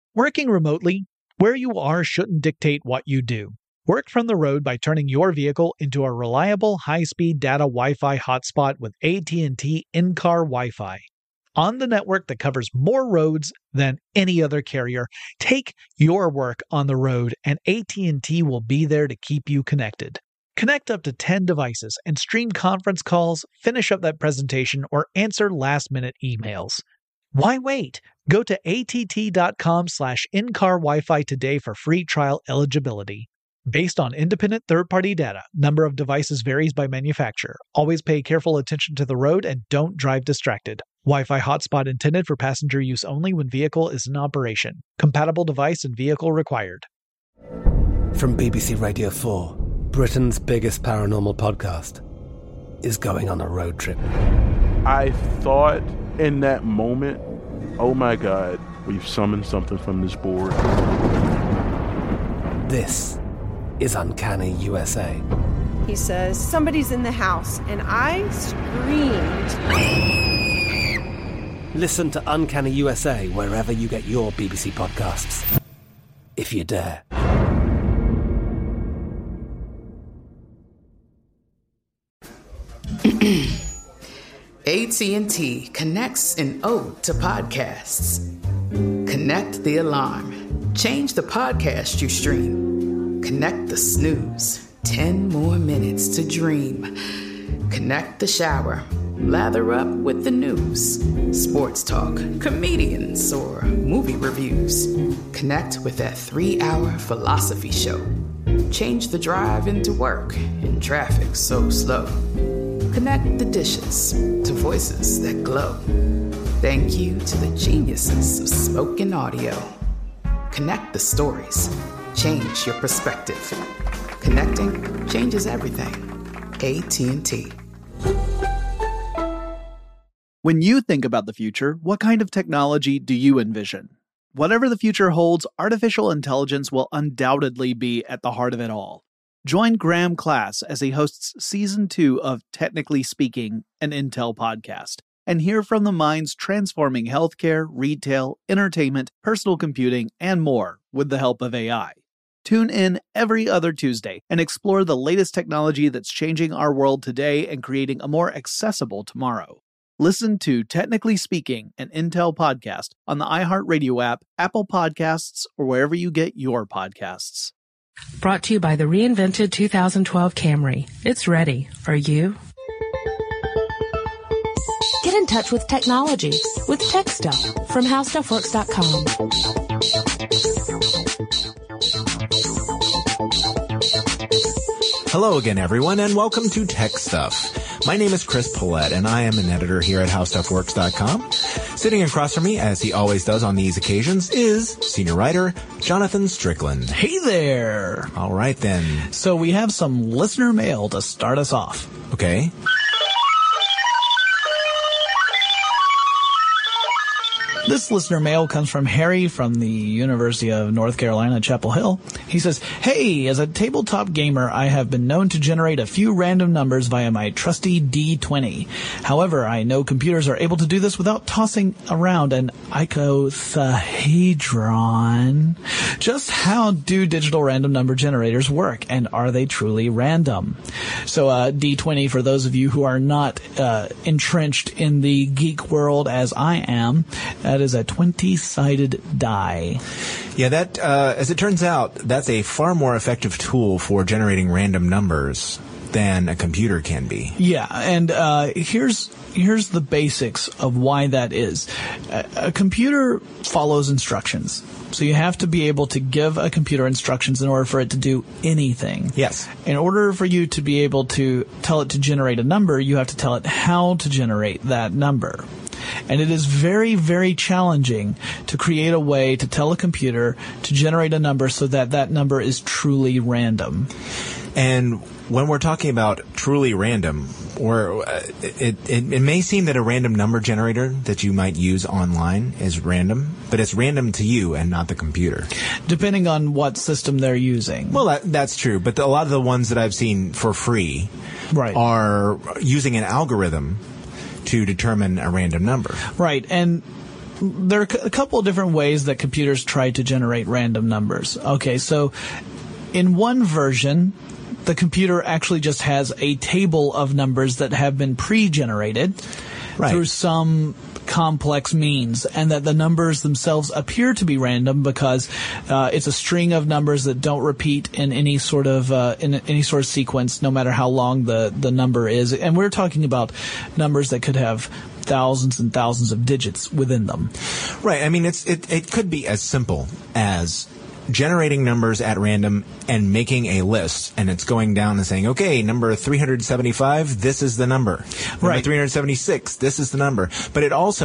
Working remotely, where you are shouldn't dictate what you do. Work from the road by turning your vehicle into a reliable high-speed data Wi-Fi hotspot with AT&T in-car Wi-Fi. On the network that covers more roads than any other carrier, take your work on the road and AT&T will be there to keep you connected. Connect up to 10 devices and stream conference calls, finish up that presentation, or answer last-minute emails. Why wait? Go to att.com/in-car Wi-Fi today for free trial eligibility. Based on independent third-party data, number of devices varies by manufacturer. Always pay careful attention to the road and don't drive distracted. Wi-Fi hotspot intended for passenger use only when vehicle is in operation. Compatible device and vehicle required. From BBC Radio 4, Britain's biggest paranormal podcast is going on a road trip. I thought in that moment, oh my God, we've summoned something from this board. This is Uncanny USA. He says, somebody's in the house, and I screamed. Listen to Uncanny USA wherever you get your BBC podcasts, if you dare. AT&T connects an ode to podcasts. Connect the alarm. Change the podcast you stream. Connect the snooze. 10 more minutes to dream. Connect the shower. Lather up with the news. Sports talk, comedians, or movie reviews. Connect with that 3-hour philosophy show. Change the drive into work in traffic so slow. Connect the dishes to voices that glow. Thank you to the geniuses of spoken audio. Connect the stories. Change your perspective. Connecting changes everything. AT&T. When you think about the future, what kind of technology do you envision? Whatever the future holds, artificial intelligence will undoubtedly be at the heart of it all. Join Graham Class as he hosts Season 2 of Technically Speaking, an Intel podcast, and hear from the minds transforming healthcare, retail, entertainment, personal computing, and more with the help of AI. Tune in every other Tuesday and explore the latest technology that's changing our world today and creating a more accessible tomorrow. Listen to Technically Speaking, an Intel podcast on the iHeartRadio app, Apple Podcasts, or wherever you get your podcasts. Brought to you by the reinvented 2012 Camry. It's ready. Are you? Get in touch with technology with Tech Stuff from HowStuffWorks.com. Hello again, everyone, and welcome to Tech Stuff. My name is Chris Pollette, and I am an editor here at HowStuffWorks.com. Sitting across from me, as he always does on these occasions, is senior writer Jonathan Strickland. Hey there! All right, then. So we have some listener mail to start us off. Okay. This listener mail comes from Harry from the University of North Carolina, Chapel Hill. He says, hey, as a tabletop gamer, I have been known to generate a few random numbers via my trusty D20. However, I know computers are able to do this without tossing around an icosahedron. Just how do digital random number generators work, and are they truly random? So D20, for those of you who are not entrenched in the geek world as I am, that is a 20-sided die. Yeah, that, as it turns out, that's a far more effective tool for generating random numbers than a computer can be. Yeah, and here's the basics of why that is. A computer follows instructions. So you have to be able to give a computer instructions in order for it to do anything. Yes. In order for you to be able to tell it to generate a number, you have to tell it how to generate that number. And it is very, very challenging to create a way to tell a computer to generate a number so that that number is truly random. And when we're talking about truly random, or it may seem that a random number generator that you might use online is random, but it's random to you and not the computer. Depending on what system they're using. Well, that's true, but a lot of the ones that I've seen for free are using an algorithm to determine a random number. Right, and there are a couple of different ways that computers try to generate random numbers. Okay, so in one version, the computer actually just has a table of numbers that have been pre-generated through some complex means, and that the numbers themselves appear to be random because it's a string of numbers that don't repeat in any sort of sequence, no matter how long the number is. And we're talking about numbers that could have thousands and thousands of digits within them. Right. I mean, it could be as simple as generating numbers at random and making a list, and it's going down and saying, okay, number 375, this is the number. Number 376, this is the number. But it also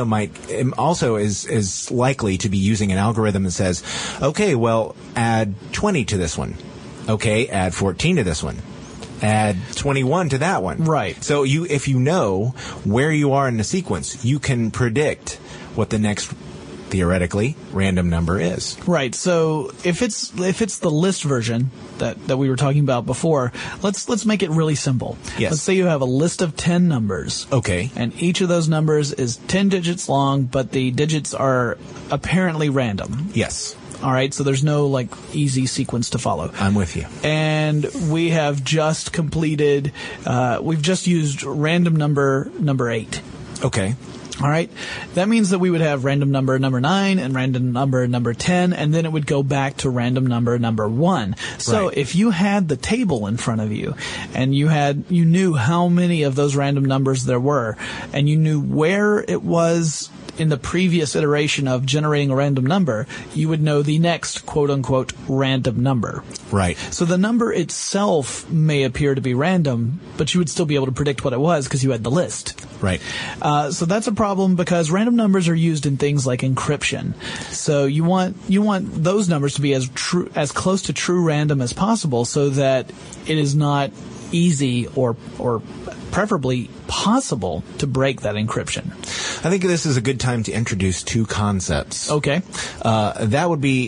is likely to be using an algorithm that says, okay, well, add 20 to this one. Okay, add 14 to this one. Add 21 to that one. Right. So if you know where you are in the sequence, you can predict what the next theoretically random number is. Right. So if it's the list version that we were talking about before, let's make it really simple. Yes. Let's say you have a list of 10 numbers. Okay. And each of those numbers is 10 digits long, but the digits are apparently random. Yes. All right, so there's no easy sequence to follow. I'm with you. And we have just completed, we've just used random number 8. Okay. All right. That means that we would have random number 9 and random number 10, and then it would go back to random number 1. So if you had the table in front of you and you knew how many of those random numbers there were, and you knew where it was in the previous iteration of generating a random number, you would know the next quote-unquote random number. Right. So the number itself may appear to be random, but you would still be able to predict what it was because you had the list. Right. So that's a problem because random numbers are used in things like encryption. So you want those numbers to be as close to true random as possible so that it is not easy or preferably possible to break that encryption. I think this is a good time to introduce two concepts. Okay. That would be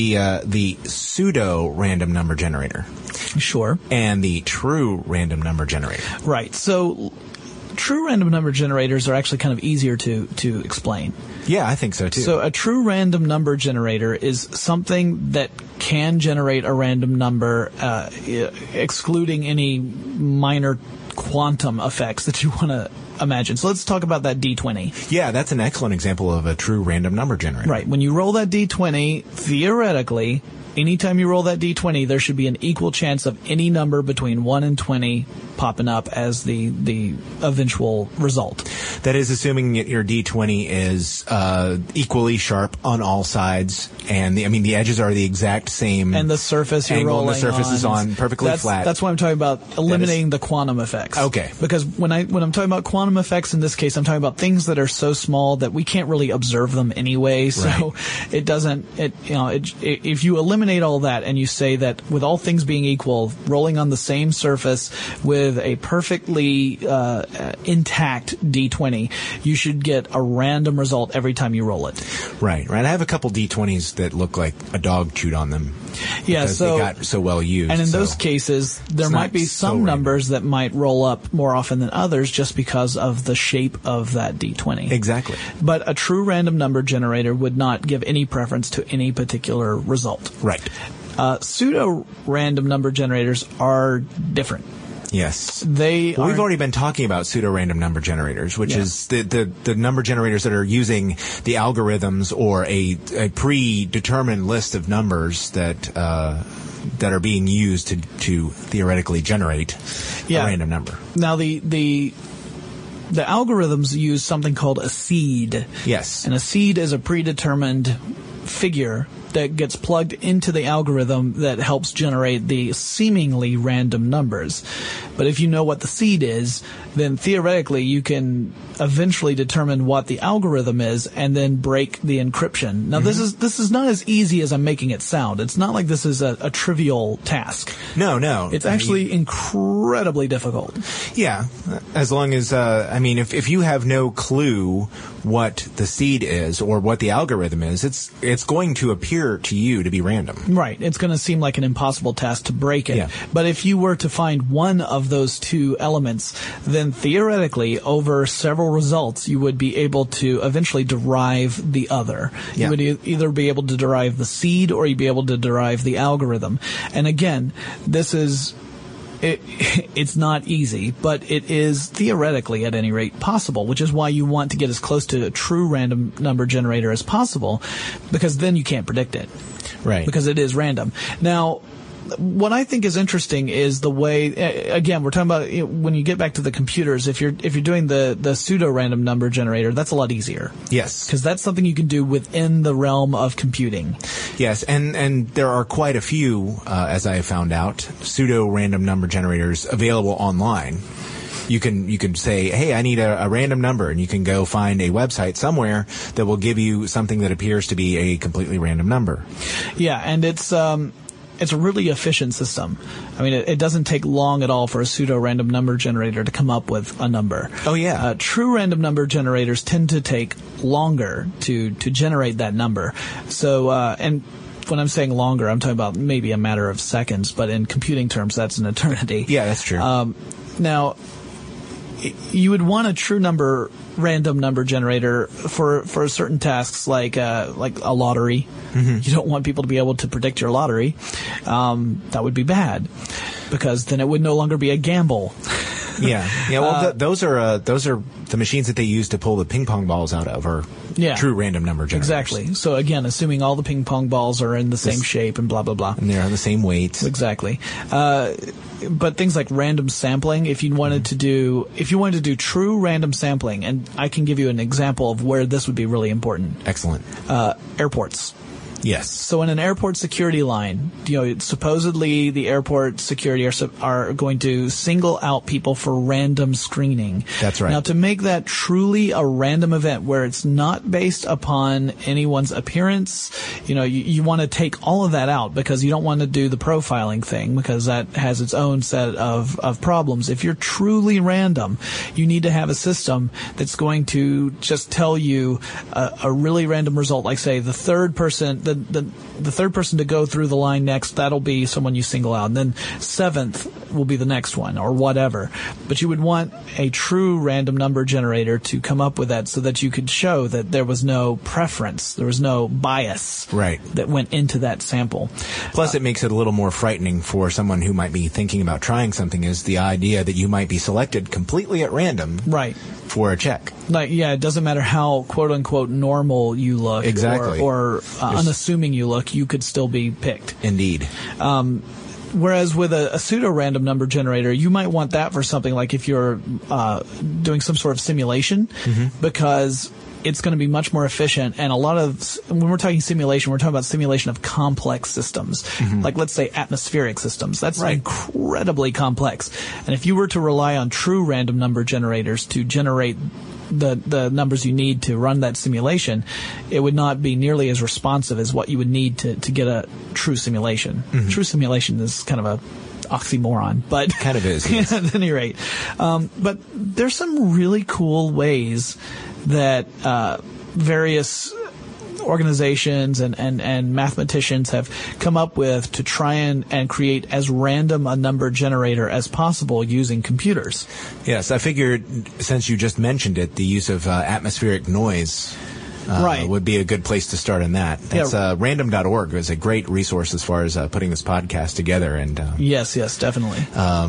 the pseudo random number generator. Sure. And the true random number generator. Right. So true random number generators are actually kind of easier to explain. Yeah, I think so too. So a true random number generator is something that can generate a random number, excluding any minor quantum effects that you want to imagine. So let's talk about that D20. Yeah, that's an excellent example of a true random number generator. Right. When you roll that D20, theoretically, anytime you roll that D20, there should be an equal chance of any number between 1 and 20 popping up as the eventual result. That is assuming that your D20 is equally sharp on all sides, and the edges are the exact same. And the surface you're rolling on. The surface is on perfectly flat. That's why I'm talking about eliminating the quantum effects. Okay. Because when I'm talking about quantum effects in this case, I'm talking about things that are so small that we can't really observe them anyway. So it doesn't. If you eliminate all that and you say that with all things being equal, rolling on the same surface with a perfectly intact D20, you should get a random result every time you roll it. Right. I have a couple D20s that look like a dog chewed on them. Yeah, because they got so well used. And in those cases, there might be some numbers that might roll up more often than others just because of the shape of that D20. Exactly. But a true random number generator would not give any preference to any particular result. Right. Pseudo random number generators are different. Yes. We've already been talking about pseudo-random number generators, which is the number generators that are using the algorithms or a predetermined list of numbers that are being used to theoretically generate a random number. Now the algorithms use something called a seed. Yes. And a seed is a predetermined figure that gets plugged into the algorithm that helps generate the seemingly random numbers. But if you know what the seed is, then theoretically you can eventually determine what the algorithm is and then break the encryption. Now this is not as easy as I'm making it sound. It's not like this is a trivial task. No. It's actually incredibly difficult. Yeah. As long as, if you have no clue what the seed is or what the algorithm is, it's going to appear to you to be random. Right. It's going to seem like an impossible task to break it. Yeah. But if you were to find one of those two elements, then theoretically, over several results, you would be able to eventually derive the other. Yeah. You would either be able to derive the seed or you'd be able to derive the algorithm. And again, this is... It's not easy, but it is theoretically, at any rate, possible, which is why you want to get as close to a true random number generator as possible, because then you can't predict it. Right. Because it is random. Now, what I think is interesting is the way, again, we're talking about when you get back to the computers, if you're doing the pseudo-random number generator, that's a lot easier. Yes. Because that's something you can do within the realm of computing. Yes, and there are quite a few, as I have found out, pseudo-random number generators available online. You can say, hey, I need a random number, and you can go find a website somewhere that will give you something that appears to be a completely random number. Yeah, and it's a really efficient system. I mean, it doesn't take long at all for a pseudo-random number generator to come up with a number. Oh, yeah. True random number generators tend to take longer to generate that number. So, and when I'm saying longer, I'm talking about maybe a matter of seconds, but in computing terms, that's an eternity. Yeah, that's true. Now, you would want a true random number generator for certain tasks like a lottery. Mm-hmm. You don't want people to be able to predict your lottery. That would be bad, because then it would no longer be a gamble. Yeah. Well, those are the machines that they use to pull the ping pong balls out of, or true random number generators. Exactly. So again, assuming all the ping pong balls are in the same shape and blah blah blah, and they're the same weights. Exactly. But things like random sampling, if you wanted to do true random sampling, and I can give you an example of where this would be really important. Excellent. Airports. Yes. So in an airport security line, supposedly the airport security are going to single out people for random screening. That's right. Now, to make that truly a random event where it's not based upon anyone's appearance, you want to take all of that out, because you don't want to do the profiling thing, because that has its own set of problems. If you're truly random, you need to have a system that's going to just tell you a really random result, like say the third person, the third person to go through the line next, that'll be someone you single out. And then seventh will be the next one, or whatever. But you would want a true random number generator to come up with that, so that you could show that there was no preference, there was no bias that went into that sample. Plus, it makes it a little more frightening for someone who might be thinking about trying something, is the idea that you might be selected completely at random for a check. It doesn't matter how quote-unquote normal you look, exactly, or unassuming you look, you could still be picked. Indeed. Whereas with a pseudo-random number generator, you might want that for something like if you're doing some sort of simulation, because it's going to be much more efficient. And when we're talking simulation, we're talking about simulation of complex systems. Like, let's say, atmospheric systems. That's incredibly complex. And if you were to rely on true random number generators to generate the numbers you need to run that simulation, it would not be nearly as responsive as what you would need to get a true simulation. True simulation is kind of a oxymoron, but kind of is, yes. At any rate. But there's some really cool ways that various organizations and mathematicians have come up with to try and create as random a number generator as possible using computers. Yes, I figured, since you just mentioned it, the use of atmospheric noise would be a good place to start in that. That's random.org is a great resource as far as putting this podcast together. And yes, definitely.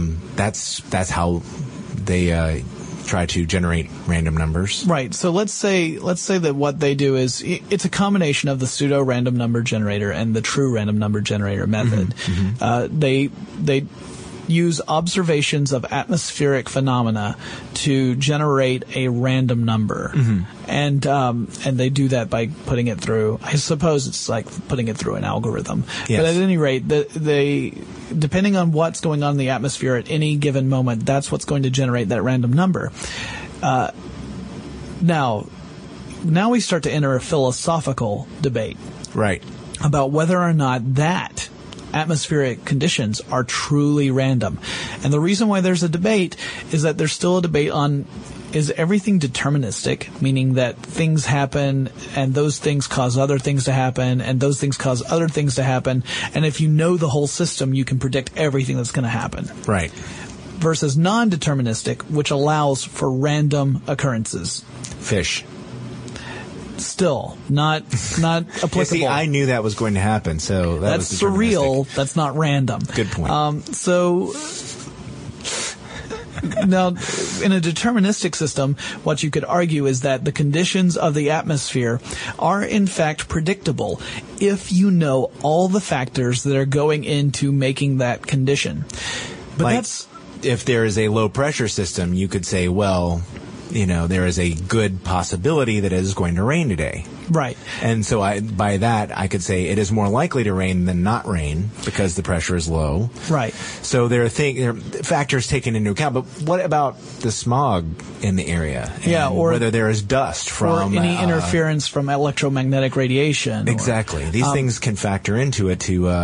That's how they try to generate random numbers. Right. So let's say that what they do is it's a combination of the pseudo random number generator and the true random number generator method. They use observations of atmospheric phenomena to generate a random number. And they do that by putting it through, I suppose it's like putting it through an algorithm. Yes. But at any rate, they depending on what's going on in the atmosphere at any given moment, that's what's going to generate that random number. Now we start to enter a philosophical debate. Right. About whether or not that atmospheric conditions are truly random. And the reason why there's a debate is that there's still a debate on is everything deterministic, meaning that things happen and those things cause other things to happen and those things cause other things to happen, and if you know the whole system, you can predict everything that's going to happen. Right. Versus non-deterministic, which allows for random occurrences. Fish. Still, not applicable. Yeah, see, I knew that was going to happen, so that's surreal. That's not random. Good point. So now, in a deterministic system, what you could argue is that the conditions of the atmosphere are in fact predictable if you know all the factors that are going into making that condition. But that's if there is a low pressure system, you could say, well, there is a good possibility that it is going to rain today. Right. And so by that, I could say it is more likely to rain than not rain because the pressure is low. Right. So there are factors taken into account. But what about the smog in the area? Or whether there is dust from... Or any interference from electromagnetic radiation. Exactly. These things can factor into it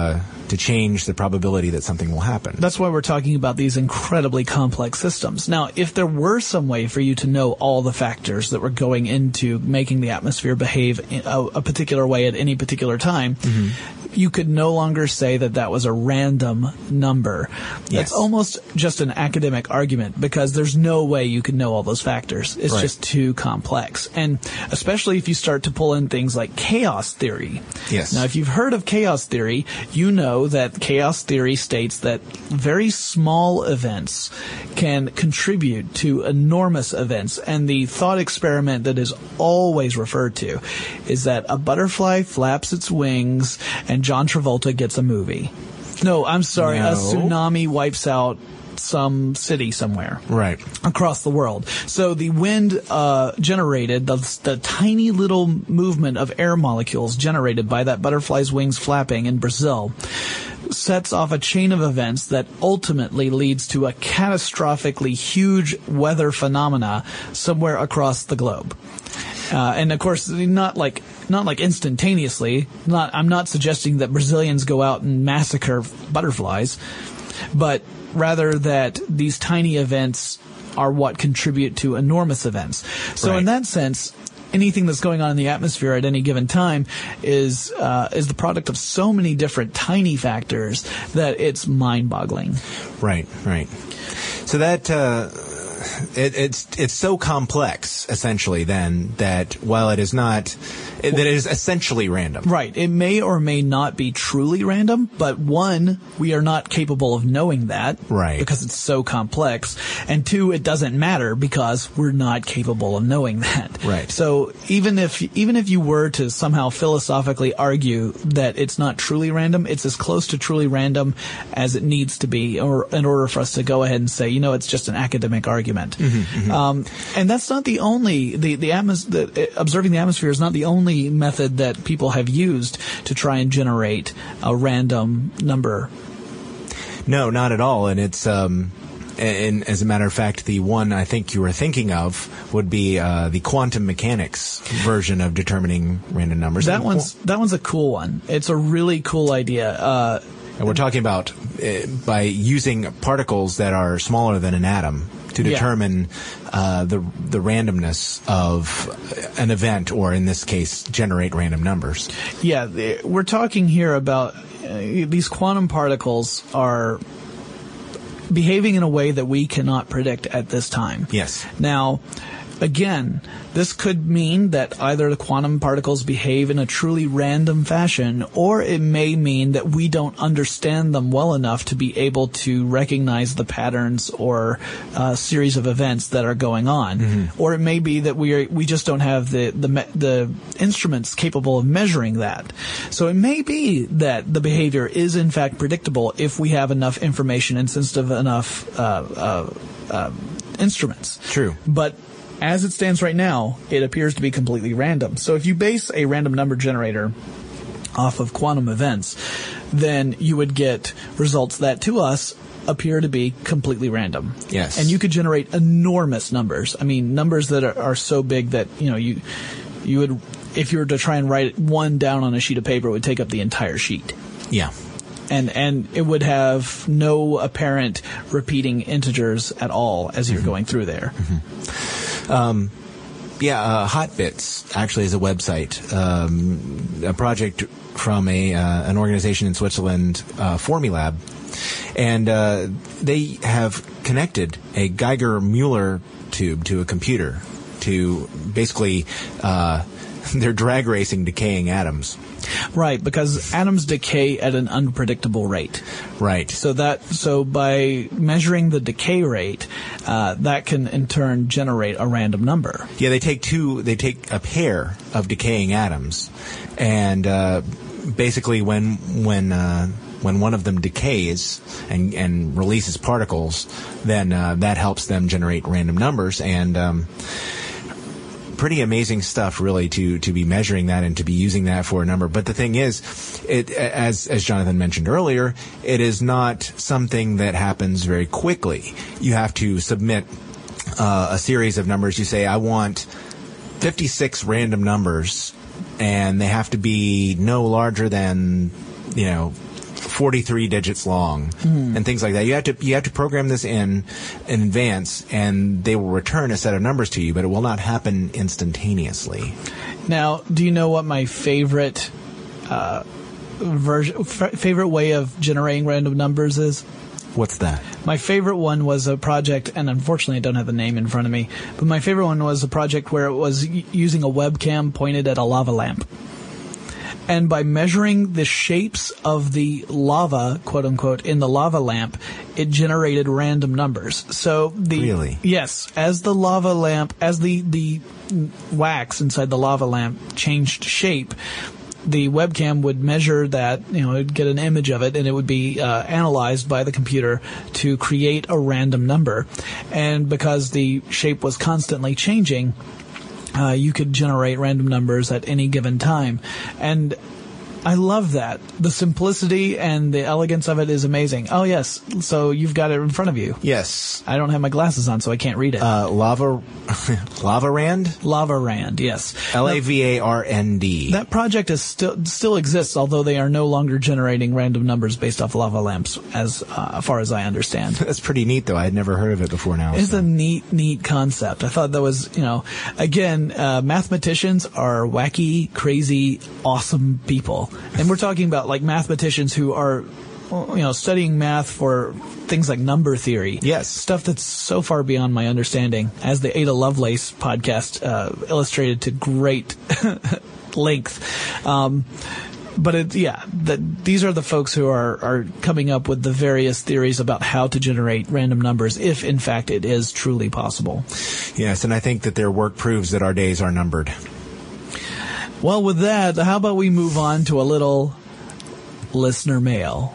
to change the probability that something will happen. That's why we're talking about these incredibly complex systems. Now, if there were some way for you to know all the factors that were going into making the atmosphere behave a particular way at any particular time, you could no longer say that was a random number. That's almost just an academic argument because there's no way you could know all those factors. It's just too complex. And especially if you start to pull in things like chaos theory. Yes. Now, if you've heard of chaos theory, you know that chaos theory states that very small events can contribute to enormous events. And the thought experiment that is always referred to is that a butterfly flaps its wings and John Travolta gets a movie. No, I'm sorry. No. A tsunami wipes out some city somewhere. Right. Across the world. So the wind generated, the tiny little movement of air molecules generated by that butterfly's wings flapping in Brazil sets off a chain of events that ultimately leads to a catastrophically huge weather phenomena somewhere across the globe. And of course, not like instantaneously. I'm not suggesting that Brazilians go out and massacre butterflies, but rather that these tiny events are what contribute to enormous events. So in that sense, anything that's going on in the atmosphere at any given time is the product of so many different tiny factors that it's mind-boggling. Right. So that it's so complex, essentially, then, that while it is not, that it is essentially random. Right. It may or may not be truly random, but one, we are not capable of knowing that. Right. Because it's so complex. And two, it doesn't matter because we're not capable of knowing that. Right. So even if you were to somehow philosophically argue that it's not truly random, it's as close to truly random as it needs to be, or in order for us to go ahead and say, it's just an academic argument. And that's not the only, observing the atmosphere is not the only method that people have used to try and generate a random number. No, not at all. And it's, and as a matter of fact, the one I think you were thinking of would be the quantum mechanics version of determining random numbers. That one's a cool one. It's a really cool idea. And we're talking about by using particles that are smaller than an atom to determine the randomness of an event, or in this case, generate random numbers. Yeah, we're talking here about these quantum particles are behaving in a way that we cannot predict at this time. Yes. Now, again, this could mean that either the quantum particles behave in a truly random fashion, or it may mean that we don't understand them well enough to be able to recognize the patterns or series of events that are going on. Or it may be that we just don't have the instruments capable of measuring that. So it may be that the behavior is in fact predictable if we have enough information and sensitive enough instruments. True. But as it stands right now, it appears to be completely random. So if you base a random number generator off of quantum events, then you would get results that to us appear to be completely random. Yes. And you could generate enormous numbers. I mean, numbers that are so big that, you would, if you were to try and write one down on a sheet of paper, it would take up the entire sheet. Yeah. And it would have no apparent repeating integers at all as you're going through there. Hotbits actually is a website, a project from an organization in Switzerland, Formulab, and they have connected a Geiger-Müller tube to a computer to basically they're drag racing decaying atoms. Right, because atoms decay at an unpredictable rate. Right. So by measuring the decay rate, that can in turn generate a random number. Yeah, they take a pair of decaying atoms, and basically when one of them decays and releases particles, then that helps them generate random numbers, and pretty amazing stuff, really, to be measuring that and to be using that for a number. But the thing is, as Jonathan mentioned earlier, it is not something that happens very quickly. You have to submit a series of numbers. You say, I want 56 random numbers, and they have to be no larger than, 43 digits long, and things like that. You have to program this in advance, and they will return a set of numbers to you, but it will not happen instantaneously. Now, do you know what my favorite favorite way of generating random numbers is? What's that? My favorite one was a project, and unfortunately I don't have the name in front of me, but my favorite one was a project where it was using a webcam pointed at a lava lamp. And by measuring the shapes of the lava, quote unquote, in the lava lamp, it generated random numbers. So Really? Yes. As the lava lamp, as the wax inside the lava lamp changed shape, the webcam would measure that, it would get an image of it, and it would be analyzed by the computer to create a random number. And because the shape was constantly changing, you could generate random numbers at any given time. And I love that. The simplicity and the elegance of it is amazing. Oh, yes. So you've got it in front of you. Yes. I don't have my glasses on, so I can't read it. Lavarand? Lavarand, yes. Lavarnd. That project is still exists, although they are no longer generating random numbers based off lava lamps, as far as I understand. That's pretty neat, though. I had never heard of it before now. It's a neat concept. I thought that was, again, mathematicians are wacky, crazy, awesome people. And we're talking about like mathematicians who are, studying math for things like number theory. Yes. Stuff that's so far beyond my understanding, as the Ada Lovelace podcast illustrated to great length. But these are the folks who are coming up with the various theories about how to generate random numbers, if in fact it is truly possible. Yes, and I think that their work proves that our days are numbered. Well, with that, how about we move on to a little listener mail?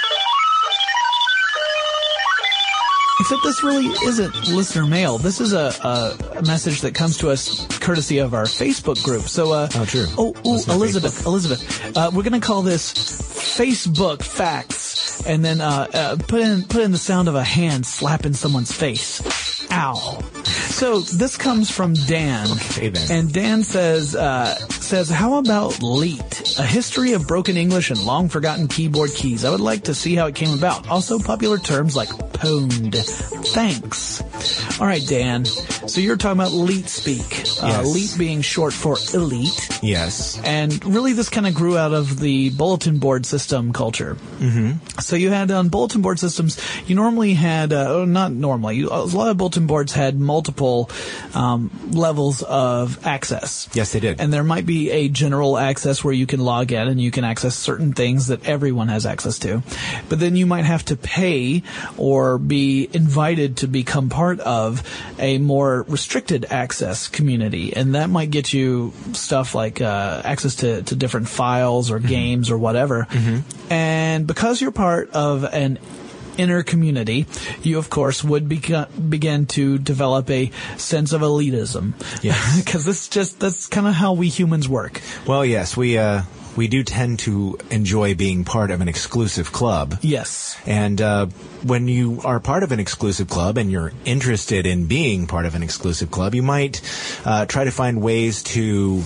Except this really isn't listener mail. This is a message that comes to us courtesy of our Facebook group. So, true. Elizabeth. We're going to call this Facebook Facts, and then put in the sound of a hand slapping someone's face. Ow. So this comes from Dan. Okay, then. And Dan says, how about LEET? A history of broken English and long forgotten keyboard keys. I would like to see how it came about. Also popular terms like pwned. Thanks. All right, Dan. So you're talking about LEET speak. Yes. LEET being short for elite. Yes. And really this kind of grew out of the bulletin board system culture. Mm-hmm. So you had on bulletin board systems, you normally had, not normally, a lot of bulletin boards had multiple levels of access. Yes, they did. And there might be a general access where you can log in and you can access certain things that everyone has access to. But then you might have to pay or be invited to become part of a more restricted access community. And that might get you stuff like access to different files or games or whatever. Mm-hmm. And because you're part of an inner community, you of course would begin to develop a sense of elitism. Yes. Because that's kind of how we humans work. Well, yes, we do tend to enjoy being part of an exclusive club. Yes. And when you are part of an exclusive club and you're interested in being part of an exclusive club, you might try to find ways to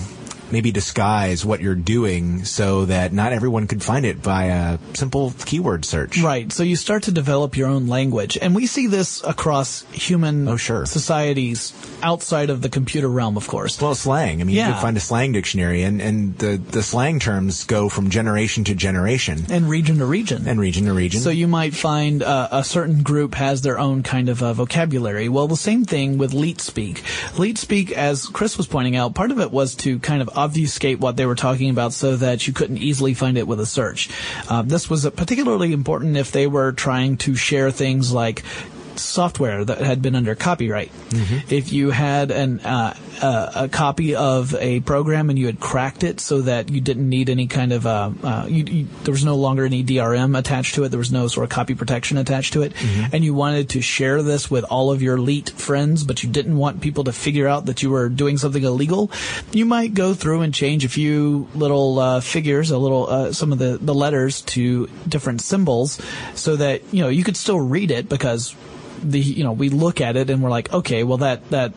maybe disguise what you're doing so that not everyone could find it by a simple keyword search. Right. So you start to develop your own language. And we see this across human societies outside of the computer realm, of course. Well, slang. I mean, you could find a slang dictionary, and the slang terms go from generation to generation. And region to region. And region to region. So you might find a certain group has their own kind of vocabulary. Well, the same thing with Leet Speak. Leet Speak, as Chris was pointing out, part of it was to kind of obfuscate what they were talking about so that you couldn't easily find it with a search. This was particularly important if they were trying to share things like software that had been under copyright. Mm-hmm. If you had a copy of a program and you had cracked it so that you didn't need any kind of there was no longer any DRM attached to it, there was no sort of copy protection attached to it, and you wanted to share this with all of your Leet friends, but you didn't want people to figure out that you were doing something illegal, you might go through and change a few little figures, some of the letters to different symbols so that you could still read it, because we look at it and we're like, okay, well that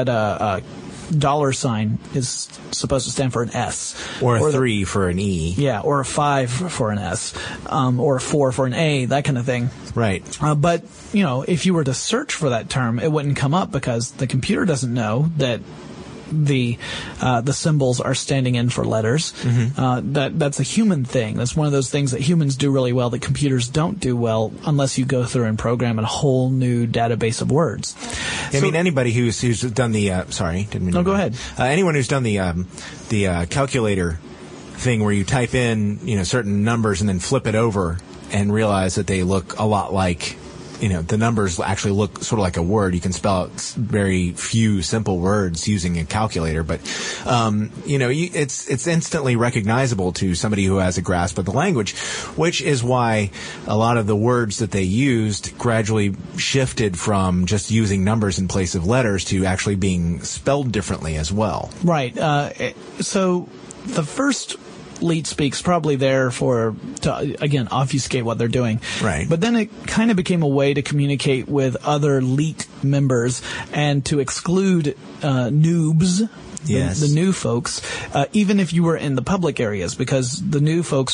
dollar sign is supposed to stand for an S. Or a 3 for an E. Yeah, or a 5 for an S. Or a 4 for an A, that kind of thing. Right. But, if you were to search for that term, it wouldn't come up because the computer doesn't know that the symbols are standing in for letters. That's a human thing. That's one of those things that humans do really well that computers don't do well unless you go through and program a whole new database of words. I mean, anybody who's done the sorry, didn't mean to. No, go ahead. Anyone who's done the calculator thing where you type in certain numbers and then flip it over and realize that they look a lot like. The numbers actually look sort of like a word. You can spell out very few simple words using a calculator, but, it's instantly recognizable to somebody who has a grasp of the language, which is why a lot of the words that they used gradually shifted from just using numbers in place of letters to actually being spelled differently as well. Right. So the first Leet Speak's probably there to again obfuscate what they're doing. Right. But then it kind of became a way to communicate with other Leet members and to exclude noobs. Yes. The new folks, even if you were in the public areas, because the new folks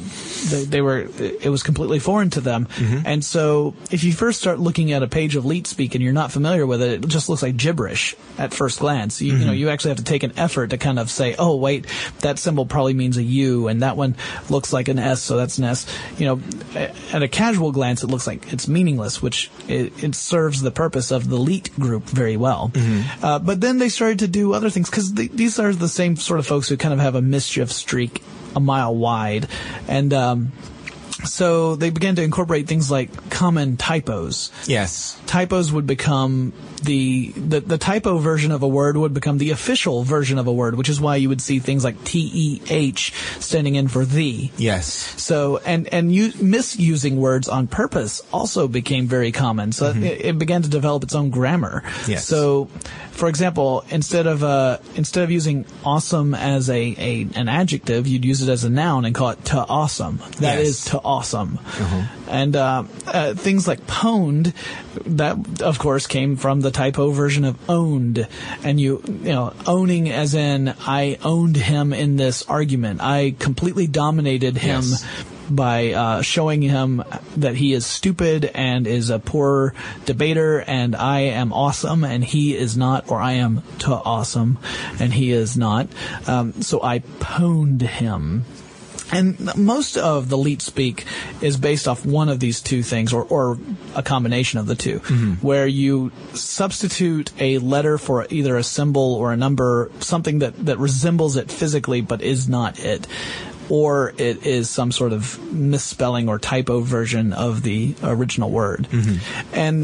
it was completely foreign to them. And so if you first start looking at a page of Leet Speak and you're not familiar with it, it just looks like gibberish at first glance. You actually have to take an effort to kind of say, oh, wait, that symbol probably means a U, and that one looks like an S, so that's an S. At a casual glance, it looks like it's meaningless, which it serves the purpose of the Leet group very well. But then they started to do other things, because these are the same sort of folks who kind of have a mischief streak a mile wide. And so they began to incorporate things like common typos. Yes. Typos would become the typo version of a word would become the official version of a word, which is why you would see things like TEH standing in for the. Yes. So, and misusing words on purpose also became very common. So it began to develop its own grammar. Yes. So, for example, instead of using awesome as an adjective, you'd use it as a noun and call it to awesome. That is to awesome. And things like pwned, that of course came from the typo version of owned, and owning as in I owned him in this argument. I completely dominated him. Yes. By showing him that he is stupid and is a poor debater, and I am awesome and he is not, or I am too awesome and he is not. So I pwned him. And most of the Leet Speak is based off one of these two things, or a combination of the two, where you substitute a letter for either a symbol or a number, something that resembles it physically but is not it. Or it is some sort of misspelling or typo version of the original word. And,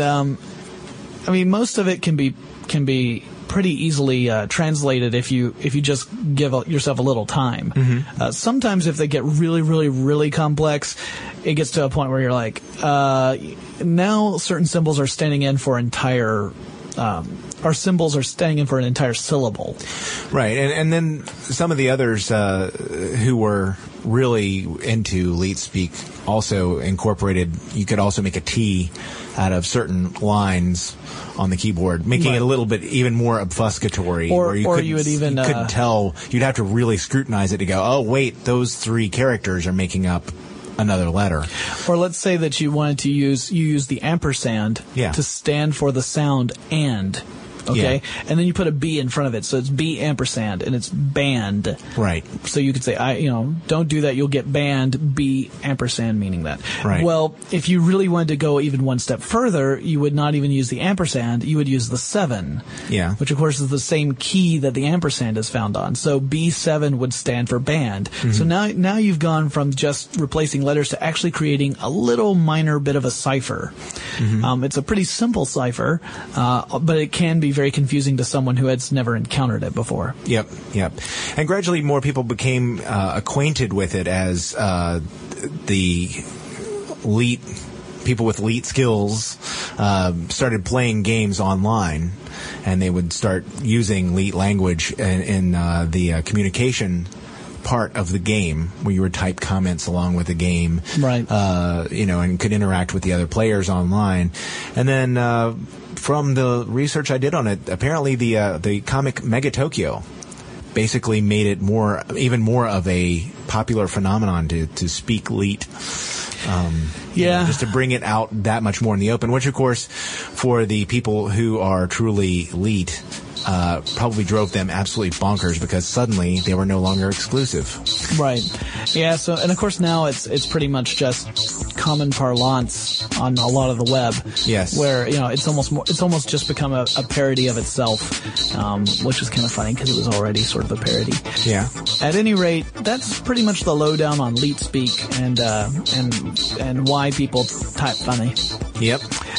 most of it can be pretty easily translated if you just give yourself a little time. Sometimes if they get really, really, really complex, it gets to a point where you're like, now certain symbols are standing in for entire our symbols are standing in for an entire syllable. Right, and then some of the others who were really into LeetSpeak also incorporated, you could also make a T out of certain lines on the keyboard, making it a little bit even more obfuscatory. Or you would even... You couldn't tell. You'd have to really scrutinize it to go, oh, wait, those 3 characters are making up another letter. Or let's say that you wanted to use the ampersand to stand for the sound and. Okay, and then you put a B in front of it, so it's B ampersand, and it's band. Right. So you could say, don't do that, you'll get band, B ampersand, meaning that. Right. Well, if you really wanted to go even one step further, you would not even use the ampersand, you would use the 7. Yeah. Which, of course, is the same key that the ampersand is found on. So B7 would stand for band. Mm-hmm. So now you've gone from just replacing letters to actually creating a little minor bit of a cipher. Mm-hmm. It's a pretty simple cipher, but it can be very confusing to someone who has never encountered it before. Yep. And gradually more people became acquainted with it as the people with Leet skills started playing games online, and they would start using Leet language in the communication part of the game, where you would type comments along with the game, right? And could interact with the other players online. And then from the research I did on it, apparently the comic Mega Tokyo basically made it even more of a popular phenomenon to speak Leet. Just to bring it out that much more in the open, which of course for the people who are truly Leet, probably drove them absolutely bonkers, because suddenly they were no longer exclusive. Right. Yeah. So, and of course now it's pretty much just common parlance on a lot of the web. Yes. Where it's almost just become a parody of itself, which is kind of funny because it was already sort of a parody. Yeah. At any rate, that's pretty much the lowdown on LeetSpeak and why people type funny. Yep.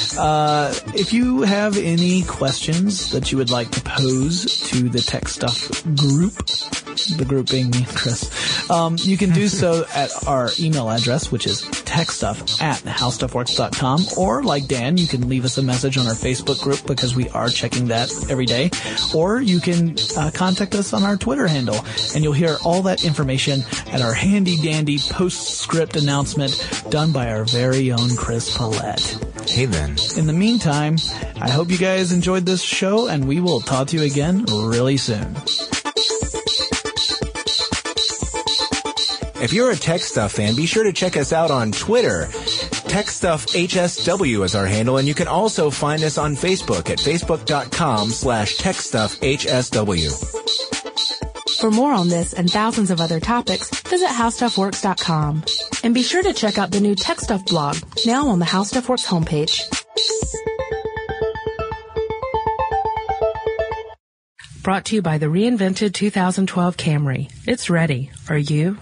If you have any questions that you would like to pose to the Tech Stuff group, the group being me and Chris, you can do so at our email address, which is techstuff@howstuffworks.com, or like Dan, you can leave us a message on our Facebook group, because we are checking that every day, or you can contact us on our Twitter handle, and you'll hear all that information at our handy-dandy postscript announcement done by our very own Chris Paulette. Hey then. In the meantime, I hope you guys enjoyed this show, and we will talk to you again really soon. If you're a Tech Stuff fan, be sure to check us out on Twitter. TechStuffHSW is our handle, and you can also find us on Facebook at facebook.com/TechStuffHSW. For more on this and thousands of other topics, visit HowStuffWorks.com. And be sure to check out the new Tech Stuff blog, now on the How Stuff Works homepage. Brought to you by the reinvented 2012 Camry. It's ready. Are you?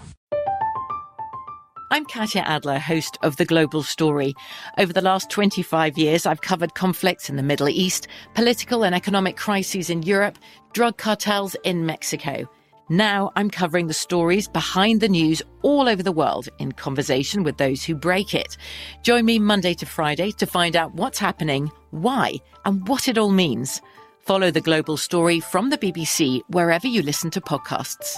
I'm Katya Adler, host of The Global Story. Over the last 25 years, I've covered conflicts in the Middle East, political and economic crises in Europe, drug cartels in Mexico. Now I'm covering the stories behind the news all over the world in conversation with those who break it. Join me Monday to Friday to find out what's happening, why, and what it all means. Follow The Global Story from the BBC wherever you listen to podcasts.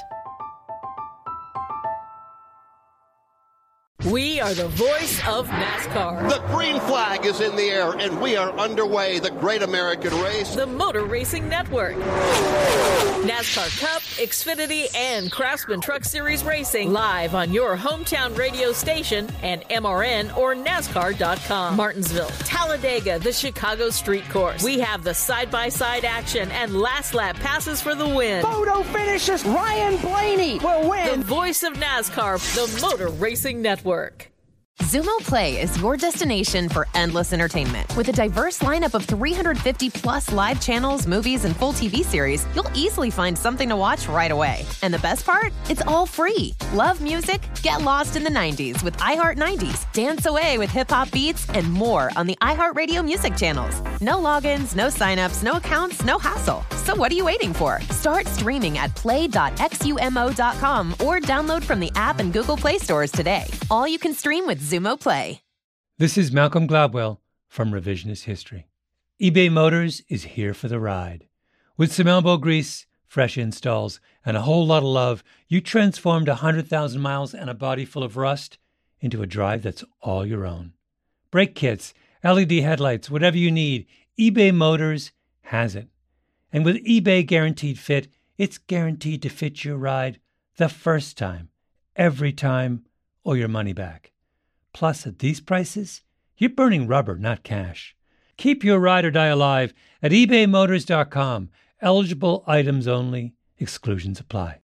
We are the voice of NASCAR. The green flag is in the air, and we are underway. The Great American Race. The Motor Racing Network. NASCAR Cup, Xfinity, and Craftsman Truck Series Racing live on your hometown radio station and MRN or NASCAR.com. Martinsville, Talladega, the Chicago Street Course. We have the side-by-side action and last lap passes for the win. Photo finishes. Ryan Blaney will win. The voice of NASCAR, the Motor Racing Network. Xumo Play is your destination for endless entertainment. With a diverse lineup of 350-plus live channels, movies, and full TV series, you'll easily find something to watch right away. And the best part? It's all free. Love music? Get lost in the 90s with iHeart 90s, dance away with hip-hop beats, and more on the iHeartRadio music channels. No logins, no signups, no accounts, no hassle. So what are you waiting for? Start streaming at play.xumo.com or download from the app and Google Play stores today. All you can stream with Xumo Play. This is Malcolm Gladwell from Revisionist History. eBay Motors is here for the ride. With some elbow grease, fresh installs, and a whole lot of love, you transformed 100,000 miles and a body full of rust into a drive that's all your own. Brake kits, LED headlights, whatever you need, eBay Motors has it. And with eBay Guaranteed Fit, it's guaranteed to fit your ride the first time, every time, or your money back. Plus, at these prices, you're burning rubber, not cash. Keep your ride or die alive at ebaymotors.com. Eligible items only. Exclusions apply.